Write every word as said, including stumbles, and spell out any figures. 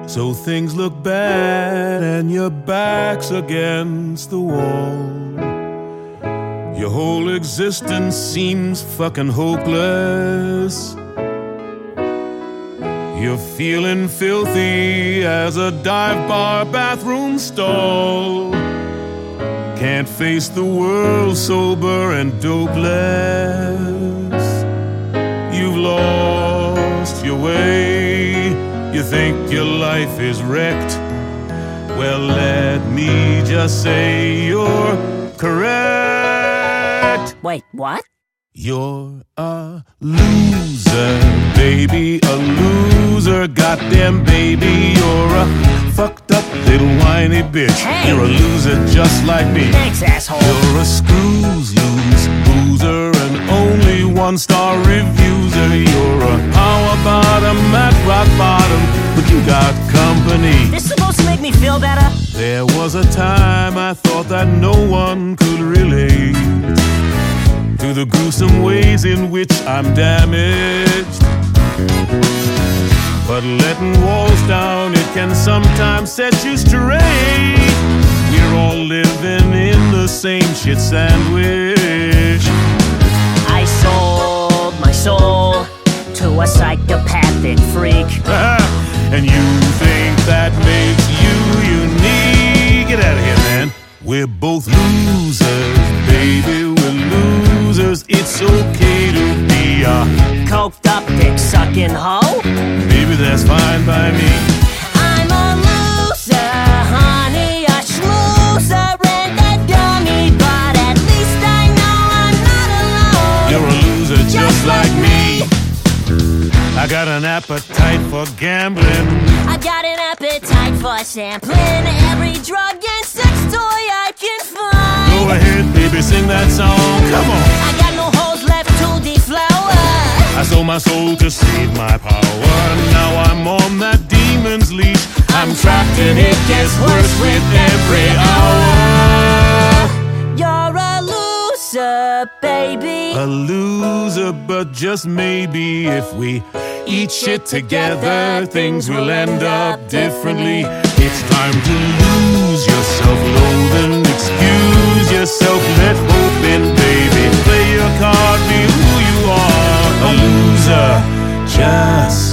So things look bad and your back's against the wall. Your whole existence seems fucking hopeless. You're feeling filthy as a dive bar bathroom stall. Can't face the world sober and dopeless. You've lost your way. You think your life is wrecked. Well, let me just say you're correct. Wait, what? You're a loser, baby, a loser. Goddamn, baby, you're a fucked up little whiny bitch. Hey. You're a loser just like me. Thanks, asshole. You're a screws loose loser, an only one-star refuser. You're a power bottom at rock bottom, but you got company. This supposed to make me feel better? There was a time I thought that no one could relate to the gruesome ways in which I'm damaged. But letting walls down, it can sometimes set you straight. We're all living in the same shit sandwich. I sold my soul to a psychopathic freak. And you think that makes you unique? Get out of here, man. We're both losers, baby, we're losers. It's okay to be a coked up dick sucking hoe. Baby, that's fine by me. I'm a loser, honey, a schmoozer and a dummy, but at least I know I'm not alone. You're a loser just, just like me. I got an appetite for gambling. I got an appetite for sampling every drug and sex toy I can find. Go ahead, baby, sing that song. Come on. I got no holes left to deflower. I sold my soul to save my power. Now I'm on that demon's leash. I'm trapped and it gets worse with every hour. You're a loser, baby. A loser, but just maybe if we eat shit together, things will end up differently. It's time to lose yourself, loathe and excuse yourself. Let hope in, baby. Play your card, be who you are. A loser, just